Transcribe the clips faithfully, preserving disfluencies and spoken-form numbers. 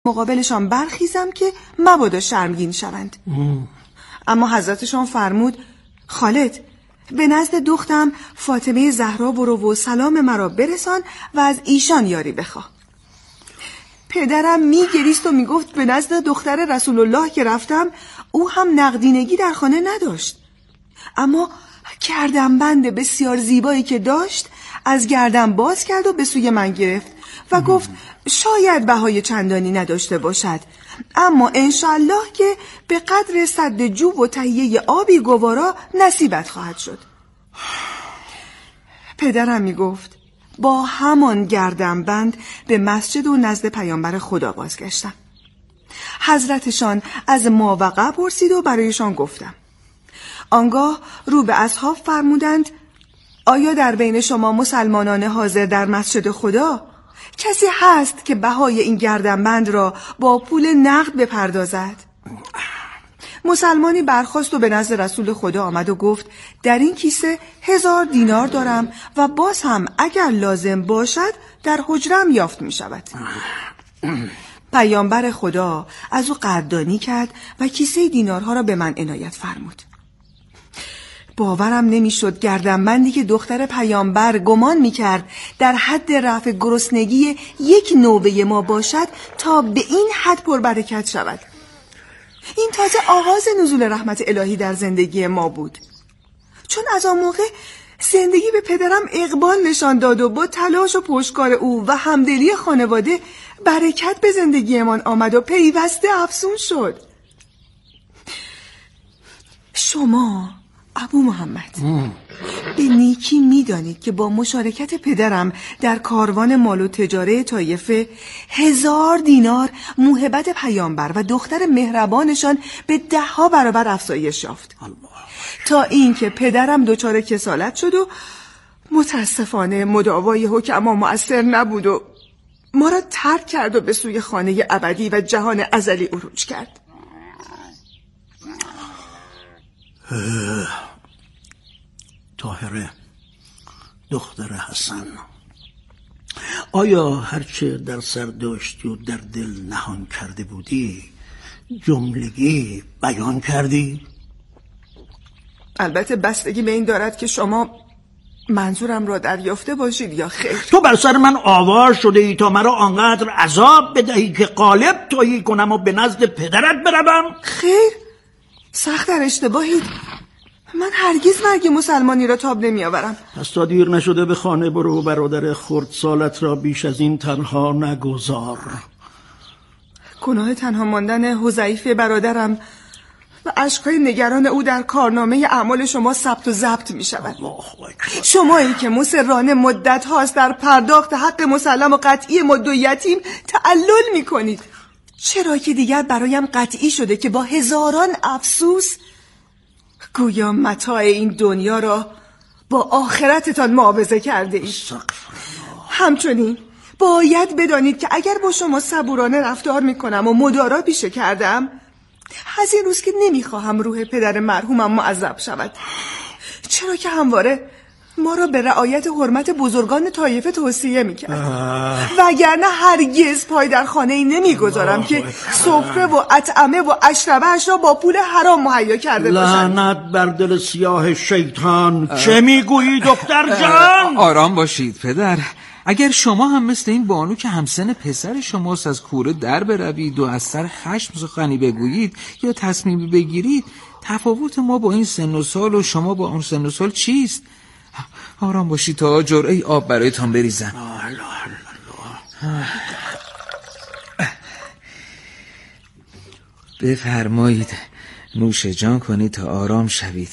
مقابلشان برخیزم که مبادا شرمگین شوند. ام. اما حضرتشان فرمود خالد به نزد دختم فاطمه زهرا برو و سلام مرا برسان و از ایشان یاری بخواه. پدرم میگریست و میگفت به نزد دختر رسول الله که رفتم او هم نقدینگی در خانه نداشت، اما گردنبند بسیار زیبایی که داشت از گردن باز کرد و به سوی من گرفت و گفت شاید بهای چندانی نداشته باشد، اما انشالله که به قدر سد جوب و تهیه آبی گوارا نصیبت خواهد شد. پدرم می گفت با همان گردنبند به مسجد و نزد پیامبر خدا بازگشتم. حضرتشان از ماوقع پرسید و برایشان گفتم. آنگاه رو به اصحاب فرمودند آیا در بین شما مسلمانان حاضر در مسجد خدا کسی هست که بهای این گردنبند را با پول نقد بپردازد؟ مسلمانی برخاست و به نزد رسول خدا آمد و گفت در این کیسه هزار دینار دارم و باز هم اگر لازم باشد در حجرم یافت می شود. پیامبر خدا از او قدردانی کرد و کیسه دینارها را به من عنایت فرمود. باورم نمیشد گردنبندی که دختر پیامبر گمان میکرد در حد رفع گرسنگی یک نوبه ما باشد تا به این حد پربرکت شود. این تازه آغاز نزول رحمت الهی در زندگی ما بود، چون از آن موقع زندگی به پدرم اقبال نشان داد و با تلاش و پشتکار او و همدلی خانواده برکت به زندگیمان آمد و پیوسته افزون شد. شما ابو محمد ام. به نیکی می دانید که با مشارکت پدرم در کاروان مال و تجاره طایفه هزار دینار موهبت پیامبر و دختر مهربانشان به ده ها برابر افزایش یافت، تا این که پدرم دچار کسالت شد و متاسفانه مداوای حکما مؤثر نبود و ما را ترک کرد و به سوی خانه ابدی و جهان ازلی عروج کرد. طاهره دختر حسن، آیا هرچه در سر داشتی و در دل نهان کرده بودی جملگی بیان کردی؟ البته بستگی به این دارد که شما منظورم را دریافته باشید یا خیر. تو بر سر من آوار شده ای تا مرا آنقدر عذاب بدهی که قالب تویی کنم و به نزد پدرت بروم؟ خیر، سخت در اشتباهید. من هرگز مرگ مسلمانی را تاب نمی آورم. پس تا دیر نشده به خانه برو و برادر خردسالت را بیش از این تنها نگذار. گناه تنها ماندن حذیفه برادرم و اشکای نگران او در کارنامه اعمال شما ثبت و ضبط می شود. شمایی که مصرانه مدت هاست در پرداخت حق مسلم و قطعی مد و یتیم تعلل می کنید. چرا که دیگر برایم قطعی شده که با هزاران افسوس گویا متاع این دنیا را با آخرتتان معاوضه کرده اید. همچنین باید بدانید که اگر با شما صبورانه رفتار میکنم و مدارا پیشه کردم، از این روز که نمیخواهم روح پدر مرحومم معذب شود، چرا که همواره ما را به رعایت حرمت بزرگان طایفه توصیه میکرد، وگرنه هرگز پای در خانه ای نمیگذارم که سفره و اطعمه و اشربه اش را با پول حرام مهیا کرده باشند. لعنت بر دل سیاه شیطان. چه میگویی دختر جان؟ آرام باشید پدر. اگر شما هم مثل این بانو که همسن پسر شماست از کوره در بروید و از سر خشم سخنی بگویید یا تصمیمی بگیرید، تفاوت ما با این سن و سال و شما با اون سن و سال چیست؟ آرام باشید تا جرعه آب برایتان بریزم. بفرمایید نوش جان کنید تا آرام شوید.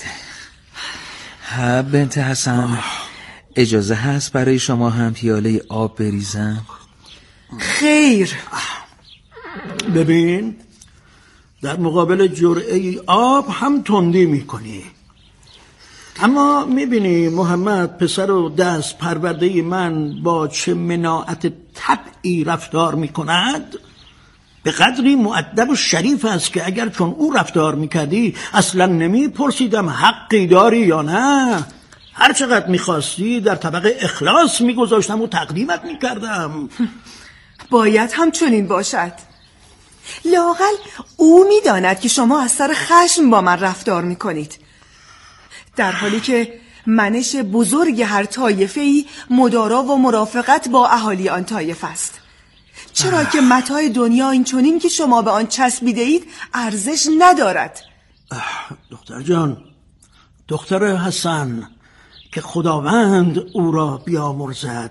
بنت حسن، اجازه هست برای شما هم پیاله آب بریزم؟ خیر. ببین، در مقابل جرعه آب هم تندی میکنی، اما میبینی محمد پسر و دست پرورده من با چه مناعت طبعی رفتار میکند؟ به قدری مؤدب و شریف است که اگر چون او رفتار میکردی اصلا نمیپرسیدم حقی داری یا نه. هر چقدر میخواستی در طبق اخلاص میگذاشتم و تقدیمت میکردم. باید هم چنین باشد. لااقل او میداند که شما از سر خشم با من رفتار میکنید، در حالی که منش بزرگ هر طایفه‌ای مدارا و مرافقت با اهالی آن طایفه است. چرا که متاع دنیا این چنین که شما به آن چسبیده اید ارزش ندارد. دختر جان، دختر حسن، که خداوند او را بیامرزد.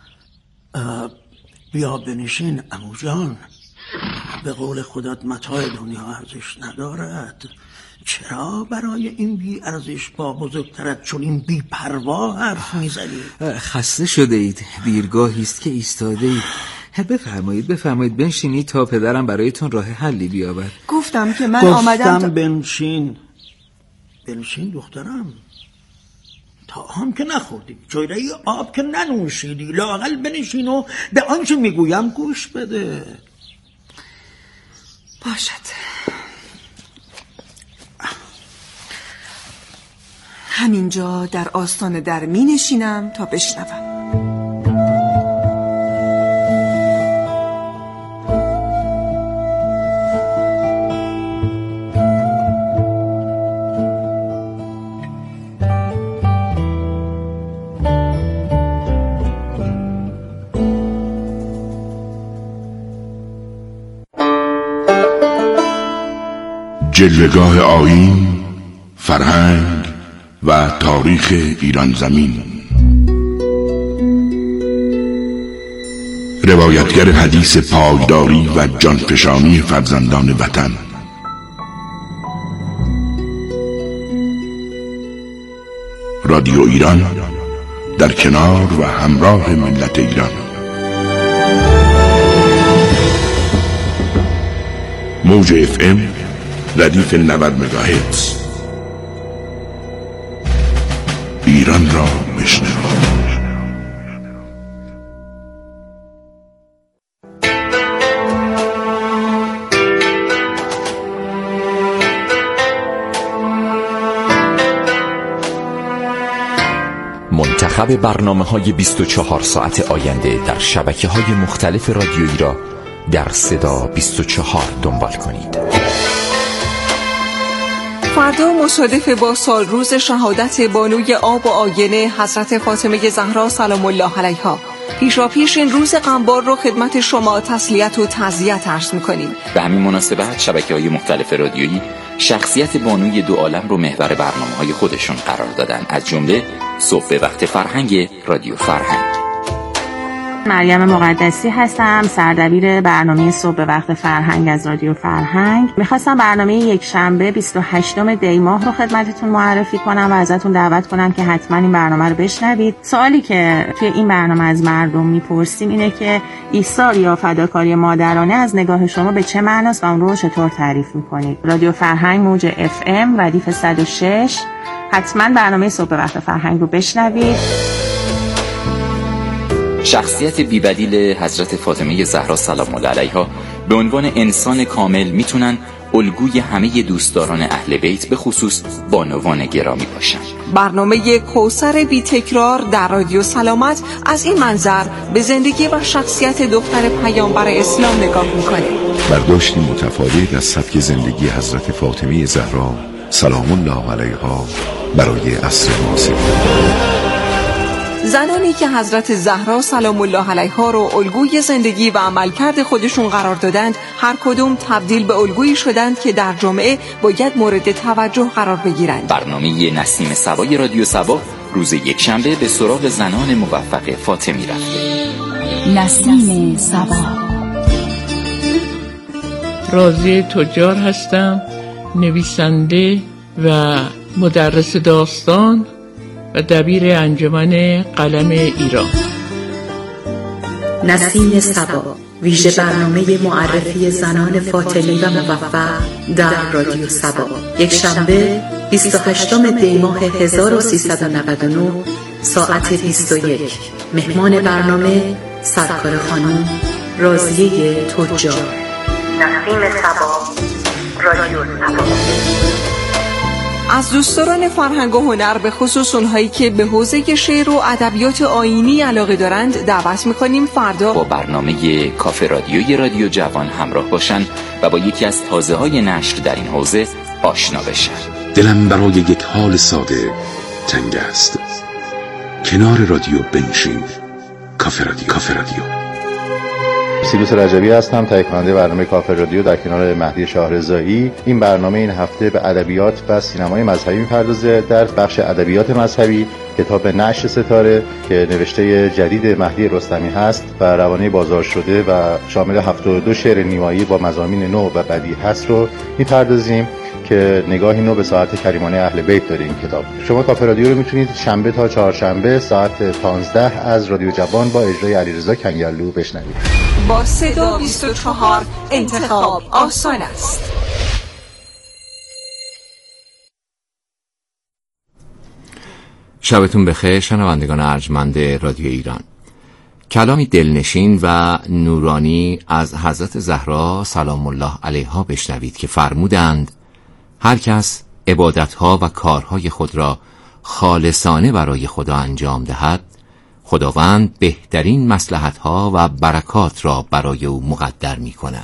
بیا بنشین عمو جان. به قول خودت متاع دنیا ارزش ندارد. چرا برای این بی ارزش با بزرگترت چون این بی پروا حرف میزنی؟ خسته شده اید، دیرگاهی است که ایستاده اید. بفرمایید بفرمایید بنشینید تا پدرم برایتون راه حلی بیابد. گفتم که من گفتم آمدم تا... بنشین بنشین دخترم. تا هم که نخوردی، جویره آب که ننوشیدی، لااقل بنشین و به آنچه میگویم گوش بده. باشد، همینجا در آستان در می نشینم تا بشنوم. جلوه‌گاه آیین، فرهنگ و تاریخ ایران زمین. روایتگر حدیث پایداری و جانفشانی فرزندان وطن. رادیو ایران در کنار و همراه ملت ایران. موج اف ام ردیف نود مگاهرتز. ایران را بشنوید. منتخب برنامه‌های بیست و چهار ساعت آینده در شبکه‌های مختلف رادیویی را در صدا بیست و چهار دنبال کنید. فردا مصادف با سال روز شهادت بانوی آب و آینه حضرت فاطمه زهرا سلام الله علیها، پیشا پیش این روز غمبار رو خدمت شما تسلیت و تعزیت عرض می‌کنیم. به همین مناسبت شبکه‌های مختلف رادیویی شخصیت بانوی دو عالم رو محور برنامه‌های خودشون قرار دادن، از جمله صبح وقت فرهنگ رادیو فرهنگ. مریم مقدسی هستم، سردبیر برنامه صبح وقت فرهنگ از رادیو فرهنگ. میخواستم برنامه یک شنبه بیست و هشتم دی ماه رو خدمتتون معرفی کنم و ازتون دعوت کنم که حتما این برنامه رو بشنوید. سوالی که توی این برنامه از مردم میپرسیم اینه که ایثار یا فداکاری مادرانه از نگاه شما به چه معناست و اون رو چطور تعریف میکنید؟ رادیو فرهنگ موج اف ام ردیف صد و شش. حتما برنامه صبح وقت فرهنگ رو بشنوید. شخصیت بی‌بدیل حضرت فاطمه زهرا سلام الله علیها به عنوان انسان کامل میتونن الگوی همه دوستداران اهل بیت به خصوص بانوان گرامی باشن. برنامه کوثر بی تکرار در رادیو سلامت از این منظر به زندگی و شخصیت دختر پیامبر اسلام نگاه میکنه. برداشتی متفاوت از سبک زندگی حضرت فاطمه زهرا سلام الله علیها برای عصر معاصر. زنانی که حضرت زهرا سلام الله علیها رو الگوی زندگی و عملکرد خودشون قرار دادند، هر کدوم تبدیل به الگویی شدند که در جامعه باید مورد توجه قرار بگیرند. برنامه نسیم صبای رادیو صبا روز یک شنبه به سراغ زنان موفق فاطمی رفته. نسیم صبا. راضی تجار هستم، نویسنده و مدرس داستان و دبیر انجمن قلم ایران. نسیم صبا، ویژه برنامه معرفی زنان فاطمی و موفق در رادیو صبا. یک شنبه بیست و هشتم دی ماه هزار و سیصد و نود و نه ساعت بیست و یک. مهمان برنامه سرکار خانم راضیه تجار. نسیم صبا، رادیو صبا. از دوستداران فرهنگ و هنر به خصوص اونهایی که به حوزه شعر و ادبیات آیینی علاقه دارند دعوت میکنیم فردا با برنامه کافه رادیوی رادیو جوان همراه باشن و با یکی از تازه‌های نشر در این حوزه آشنا بشن. دلم برای یک حال ساده تنگ است. کنار رادیو بنشین. کافه رادیو. کافه رادیو. سیروس رجبی هستم، تهیه کننده برنامه کافه رادیو در کنار مهدی شاهرضایی. این برنامه این هفته به ادبیات و سینمای مذهبی می‌پردازه. در بخش ادبیات مذهبی کتاب نشر ستاره که نوشته جدید مهدی رستمی هست و روانه بازار شده و شامل هفتاد و دو شعر نیمایی با مضامین نو و بدیع هست رو می‌پردازیم که نگاهی نو به ساعت کریمانه اهل بیت داره این کتاب. شما کافه رادیو رو میتونید شنبه تا چهارشنبه ساعت پانزده از رادیو جوان با اجرای علیرضا کنگرلو بشنوید. با صدا بیست و چهار انتخاب آسان است. شبتون بخیر شنوندگان ارجمند رادیو ایران. کلامی دلنشین و نورانی از حضرت زهرا سلام الله علیها بشنوید که فرمودند هر کس عبادتها و کارهای خود را خالصانه برای خدا انجام دهد، خداوند بهترین مصلحتها و برکات را برای او مقدر می کند.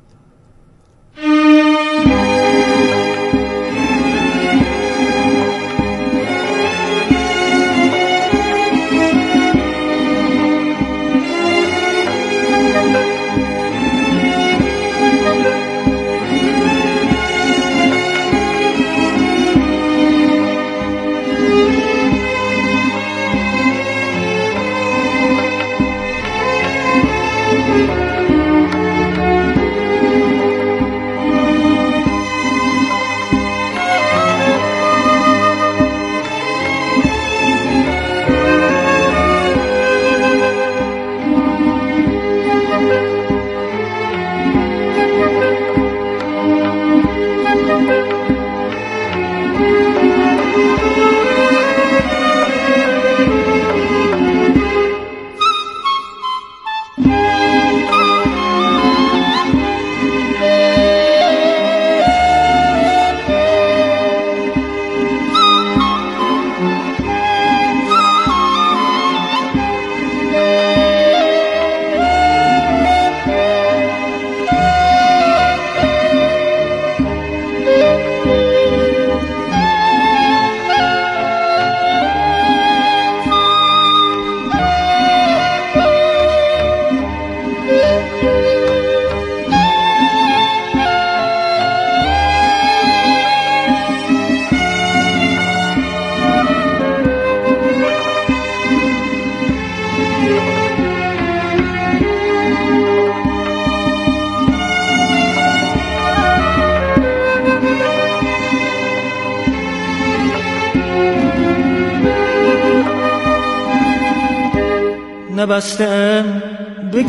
نبستم به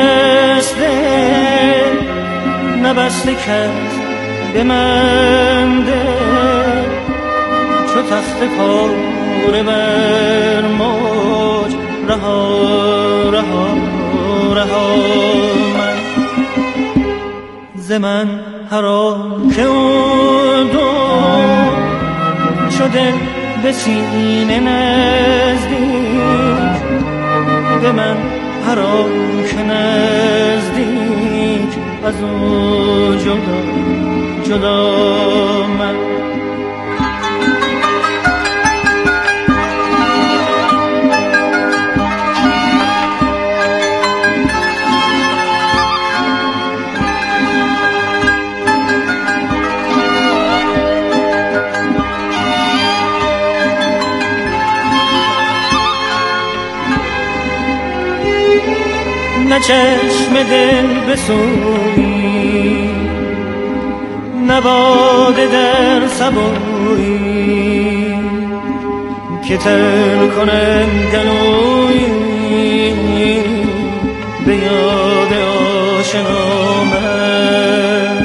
کس دل، نبسته کس به من دل، چو تخت پاره بر موج رها رها رها من ز من حرام که او دو شده به سینه نزدیک، به من حرام که نزدیک از او جدا جدا من نه چشم دل بسویی، نه باده در سبویی که تر کنم گلویی به یاد آشنا من.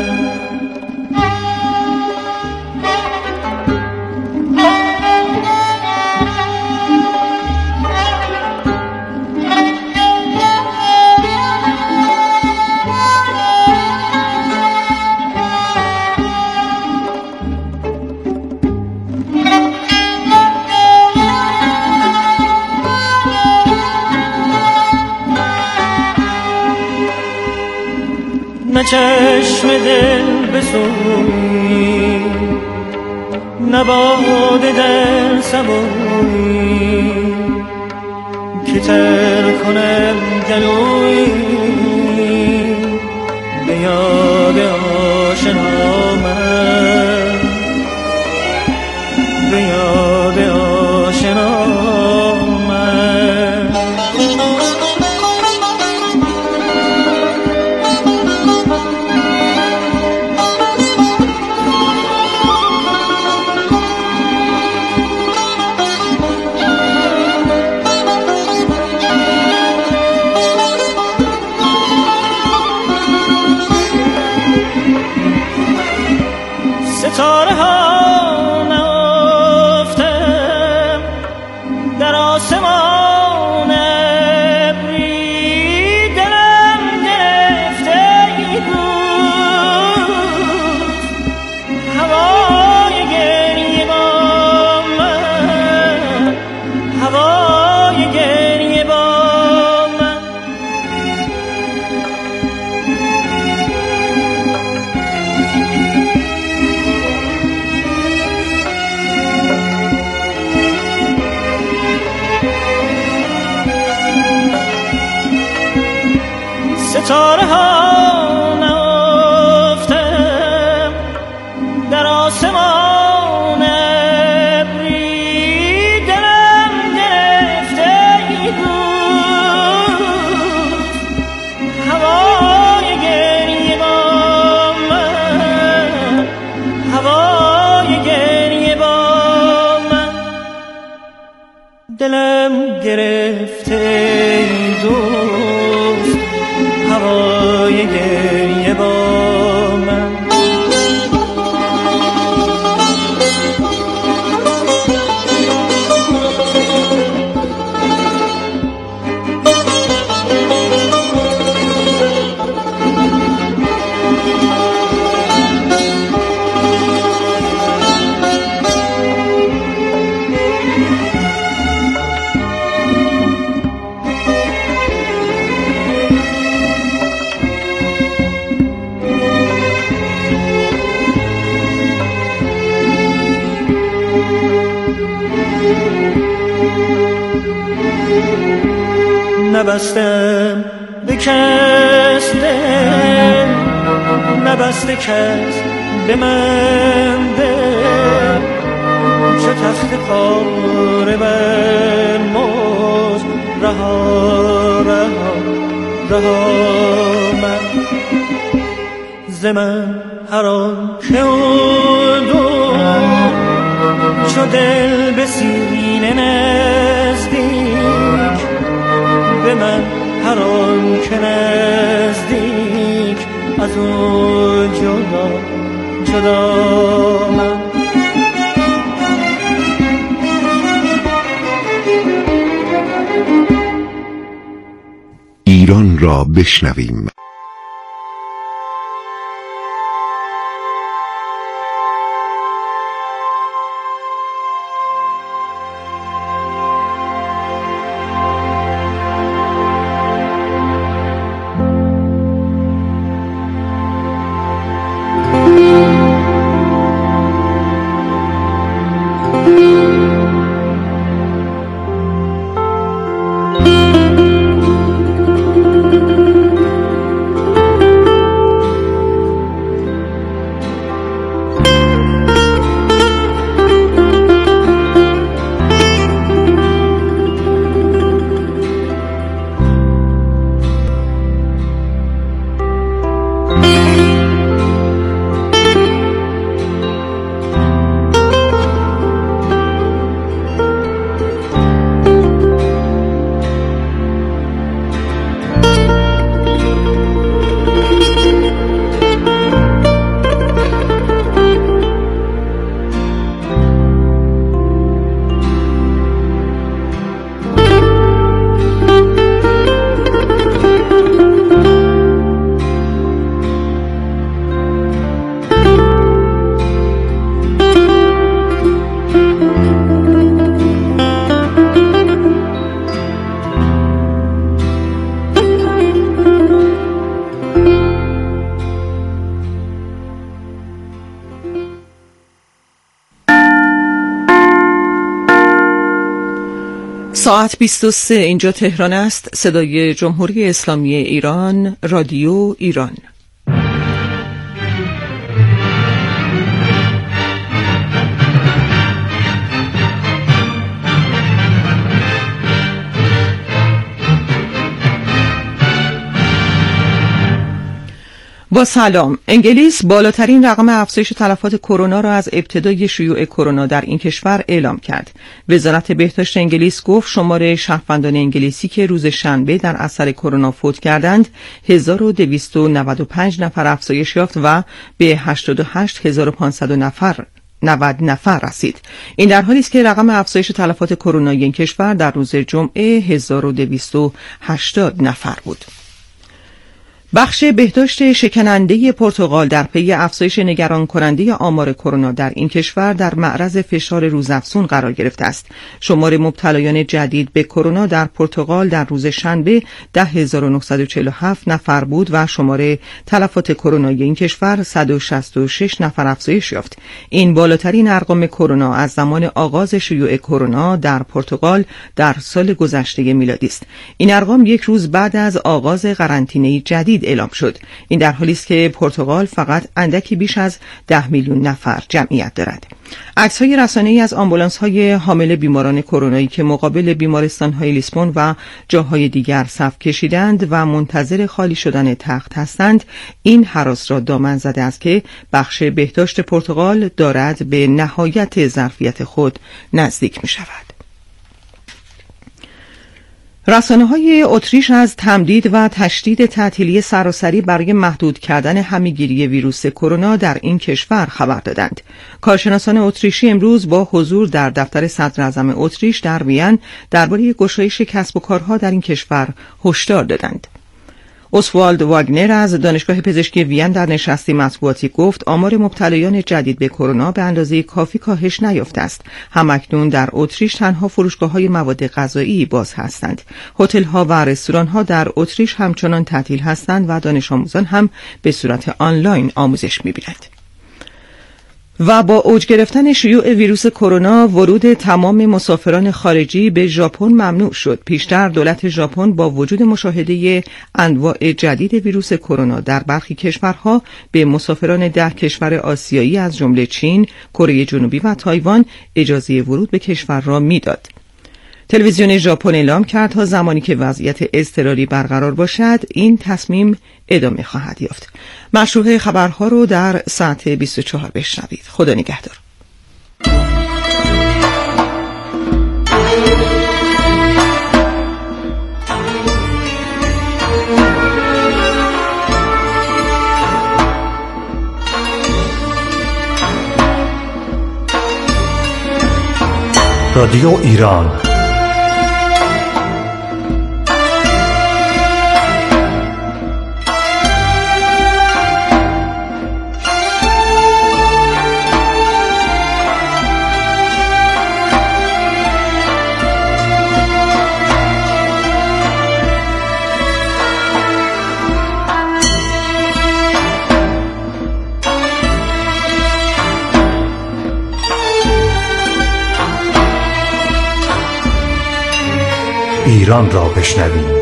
چشم دل بسوی، نباده در سبوی که تر کنم گلوی به یاد آشنا من، به یاد آشنا من. ستاره ها نافتم در آسمان ابری، دلم گرفته ای بود هوای گریه با من، هوای گریه با من. ستاره ها نافتم در آسمان ابری، دلم گرفته ای بود هوای گریه با من، هوای گریه با من. دلم گرفته ای دوست هوای گریه با من. نبستم به کس دل، نبسته کس به من دل، چه تخت پاره بر موز رها رها رها من. ز من هر آن که دور چو دل به سینه نزدیک، به من هر آن که نزدیک از او جدا جدا من. ایران را بشنویم. ساعت بیست و سه اینجا تهران است. صدای جمهوری اسلامی ایران، رادیو ایران. با سلام. انگلیس بالاترین رقم افزایش تلفات کرونا را از ابتدای شیوع کرونا در این کشور اعلام کرد. وزارت بهداشت انگلیس گفت شمار شهروندان انگلیسی که روز شنبه در اثر کرونا فوت کردند هزار و دویست و نود و پنج نفر افزایش یافت و به هشتاد و هشت هزار و پانصد نفر نود نفر رسید. این در حالی است که رقم افزایش تلفات کرونایی این کشور در روز جمعه هزار و دویست و هشتاد نفر بود. بخش بهداشت شکننده پرتغال در پی افزایش نگران کننده آمار کرونا در این کشور در معرض فشار روزافزون قرار گرفته است. شمار مبتلایان جدید به کرونا در پرتغال در روز شنبه ده هزار و نهصد و چهل و هفت نفر بود و شمار تلفات کرونایی این کشور صد و شصت و شش نفر افزایش یافت. این بالاترین ارقام کرونا از زمان آغاز شیوع کرونا در پرتغال در سال گذشته میلادی است. این ارقام یک روز بعد از آغاز قرنطینه جدید اعلام شد. این در حالی است که پرتغال فقط اندکی بیش از ده میلیون نفر جمعیت دارد. عکس‌های رسانه‌ای از آمبولانس‌های حامل بیماران کرونایی که مقابل بیمارستان‌های لیسبون و جاهای دیگر صف کشیدند و منتظر خالی شدن تخت هستند، این هراس را دامن زده است که بخش بهداشت پرتغال دارد به نهایت ظرفیت خود نزدیک می‌شود. رسانه‌های اتریش از تمدید و تشدید تعطیلی سراسری برای محدود کردن همه‌گیری ویروس کرونا در این کشور خبر دادند. کارشناسان اتریشی امروز با حضور در دفتر صدر اعظم اتریش در وین درباره گشایش کسب و کارها در این کشور هشدار دادند. اوسوالد واگنر از دانشگاه پزشکی وین در نشستی مطبوعاتی گفت آمار مبتلایان جدید به کرونا به اندازه کافی کاهش نیافته است. همکنون در اتریش تنها فروشگاه‌های مواد غذایی باز هستند. هتل‌ها و رستوران‌ها در اتریش همچنان تعطیل هستند و دانش آموزان هم به صورت آنلاین آموزش می‌بینند. و با اوج گرفتن شیوع ویروس کرونا ورود تمام مسافران خارجی به ژاپن ممنوع شد. پیشتر دولت ژاپن با وجود مشاهده انواع جدید ویروس کرونا در برخی کشورها به مسافران ده کشور آسیایی از جمله چین، کره جنوبی و تایوان اجازه ورود به کشور را میداد. تلویزیون ژاپن اعلام کرد تا زمانی که وضعیت اضطراری برقرار باشد این تصمیم ادامه خواهد یافت. مشروع خبرها رو در ساعت بیست و چهار بشنوید. خدا نگهدار. رادیو ایران ایران را بشنویم.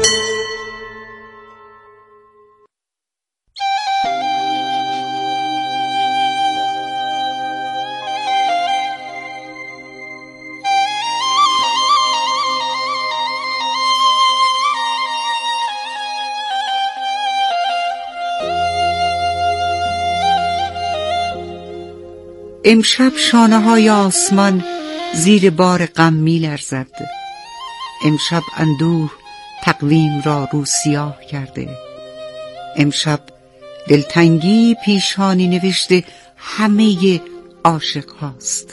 امشب شانه های آسمان زیر بار غم می لرزد. امشب اندوه تقویم را رو سیاه کرده. امشب دلتنگی پیشانی نوشته همه عاشق هاست.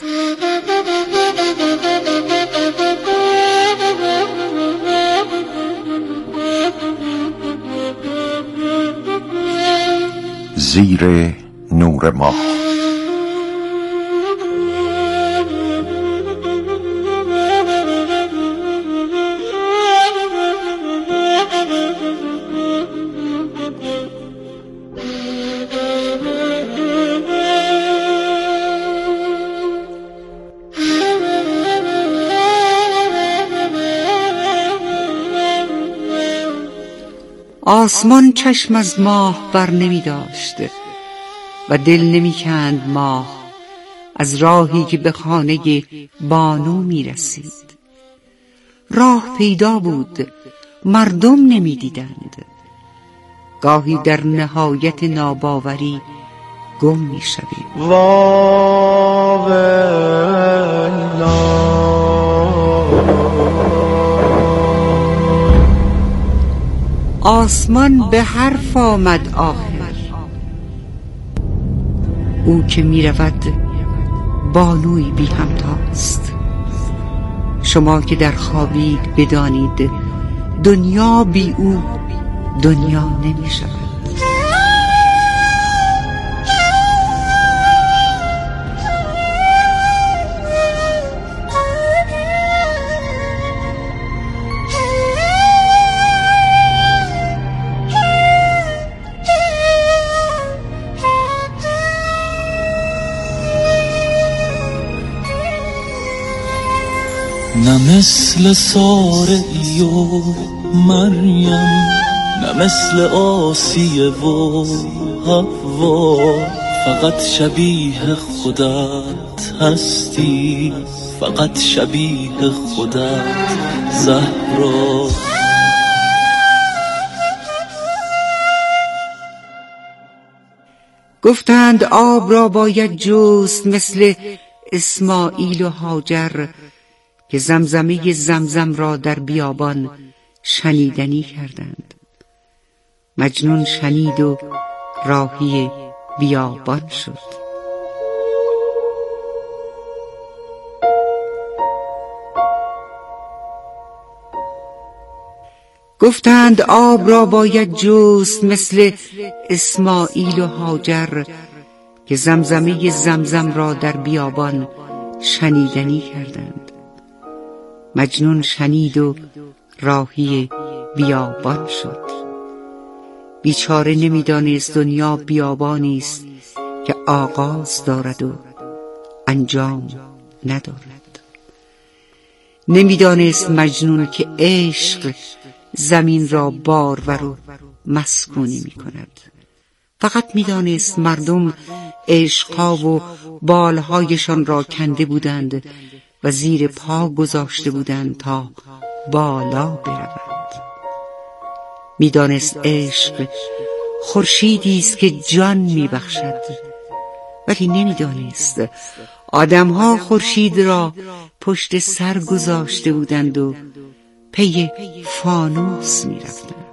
زیر نور ماه. آسمان چشم از ماه بر نمی داشت و دل نمی کند ماه از راهی که به خانه بانو می رسید. راه پیدا بود، مردم نمی دیدند. گاهی در نهایت ناباوری گم می شویم. آسمان به حرف آمد آخر، او که می رود بانوی بی همتاست. شما که در خوابید بدانید دنیا بی او دنیا نمی شود. نه مثل سارعی و مریم، نه مثل آسیه و حوا، فقط شبیه خودت هستی، فقط شبیه خودت زهرا. گفتند آب را باید جست مثل اسماعیل و هاجر که زمزمه زمزم را در بیابان شنیدنی کردند. مجنون شنید و راهی بیابان شد. گفتند آب را باید جست مثل اسماعیل و هاجر که زمزمه زمزم را در بیابان شنیدنی کردند. مجنون شنید و راهی بیابان شد. بیچاره نمیدانست دنیا بیابانی است که آغاز دارد و انجام ندارد. نمیدانست مجنون که عشق زمین را بارور و مسکونی می کند. فقط میدانست مردم عشقها و بالهایشان را کنده بودند و زیر پا گذاشته بودند تا بالا بروند. میدانست عشق خورشیدی است که جان میبخشد، ولی نمیدانست آدمها خورشید را پشت سر گذاشته بودند و پی فانوس میرفتند.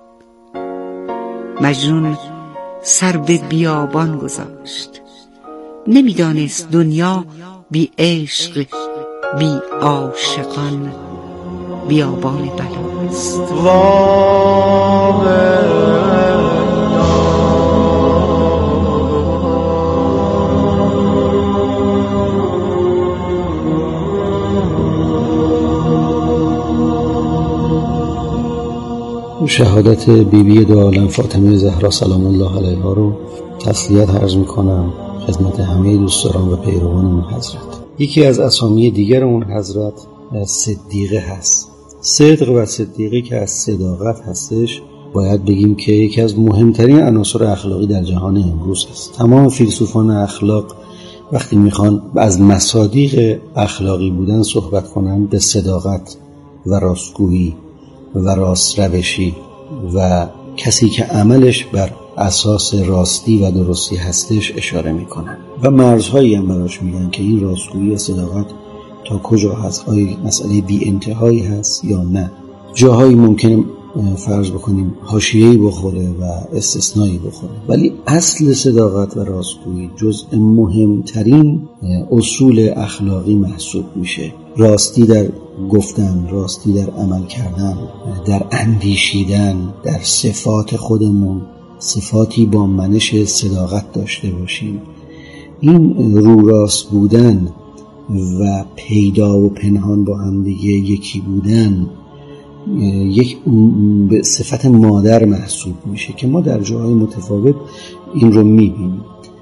مجنون سر به بیابان گذاشت. نمیدانست دنیا بی عشق، بی عاشقان بیابان بلاست. شهادت بیبی بی دو عالم فاطمه زهرا سلام الله علیها رو تسلیت عرض میکنم خدمت همه دوستداران و پیروان اون حضرت. یکی از اسامی دیگر اون حضرت صدیقه هست. صدق و صدیقه که از صداقت هستش، باید بگیم که یکی از مهمترین عناصر اخلاقی در جهان امروز است. تمام فیلسوفان اخلاق وقتی میخوان از مصادیق اخلاقی بودن صحبت کنن، به صداقت و راستگویی و راست روشی و کسی که عملش بر اساس راستی و درستی هستش اشاره میکنن و مرزهایی هم براش میگن که این راستگویی و صداقت تا کجا هست، آیا مسئله بی انتهایی هست یا نه. جاهایی ممکنه فرض بکنیم حاشیه‌ای بخوره و استثنایی بخوره، ولی اصل صداقت و راستگویی جزء مهمترین اصول اخلاقی محسوب میشه. راستی در گفتن، راستی در عمل کردن، در اندیشیدن، در صفات خودمون صفاتی با منش صداقت داشته باشیم. این رو راست بودن و پیدا و پنهان با هم دیگه یکی بودن یک صفت مادر محسوب میشه که ما در جاهای متفاوت این رو میبینیم.